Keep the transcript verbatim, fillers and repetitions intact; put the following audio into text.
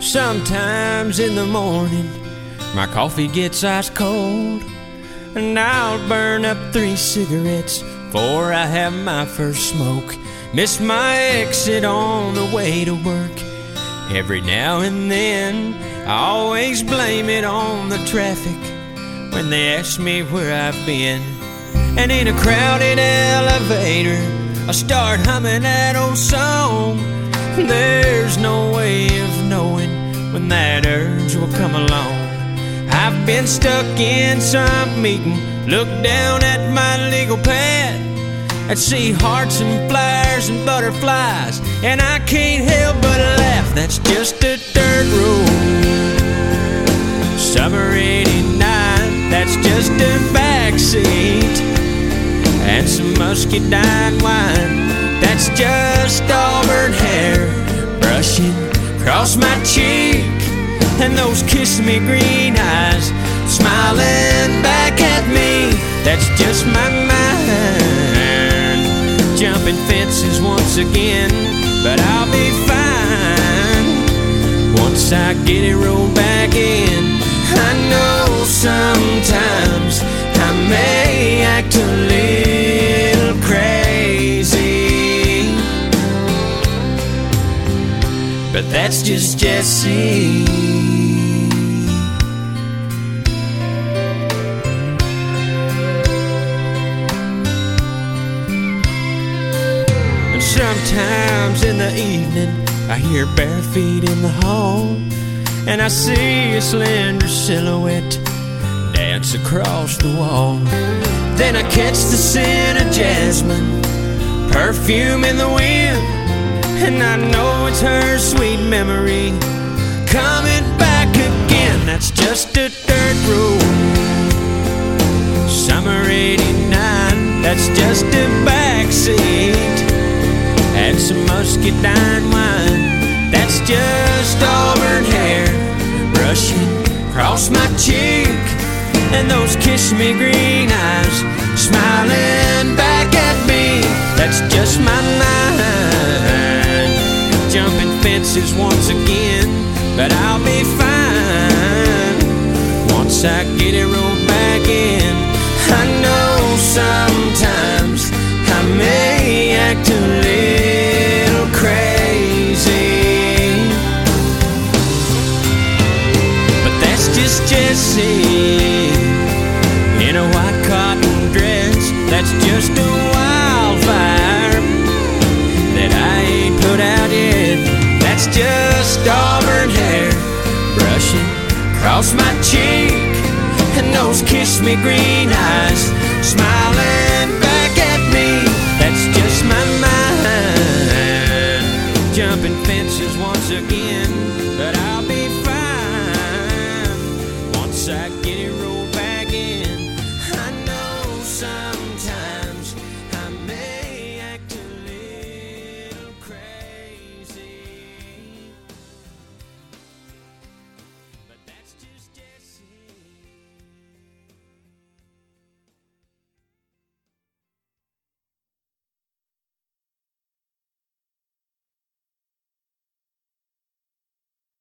Sometimes in the morning my coffee gets ice cold, and I'll burn up three cigarettes before I have my first smoke. Miss my exit on the way to work. Every now and then I always blame it on the traffic when they ask me where I've been. And in a crowded elevator I start humming that old song. There's no way of knowing when that urge will come along. I've been stuck in some meeting, look down at my legal pad and see hearts and flowers and butterflies, and I can't help but laugh. That's just a dirt road. Summer eighty-nine, that's just a backseat and some muscadine wine. That's just auburn hair brushing across my cheek, and those kiss-me green eyes smiling back at me. That's just my mind jumping fences once again, but I'll be fine once I get it rolled back in. I know sometimes I may act a little crazy, but that's just Jesse. And sometimes in the evening I hear bare feet in the hall, and I see a slender silhouette dance across the wall. Then I catch the scent of jasmine, perfume in the wind, and I know it's her sweet memory coming back again. That's just a dirt road. Summer eighty-nine, that's just a backseat and some muscadine wine. That's just auburn hair brushing across my cheek, and those kiss-me green eyes smiling back at me. That's just my mind jumping fences once again, but I'll be fine once I get it rolled back in. I know sometimes I may act a little crazy, but that's just Jesse in a white cotton dress. That's just a wildfire that I ain't put out yet. That's just auburn hair brushing across my cheek, and those kiss-me green eyes smiling back at me. That's just my mind jumping fences once again.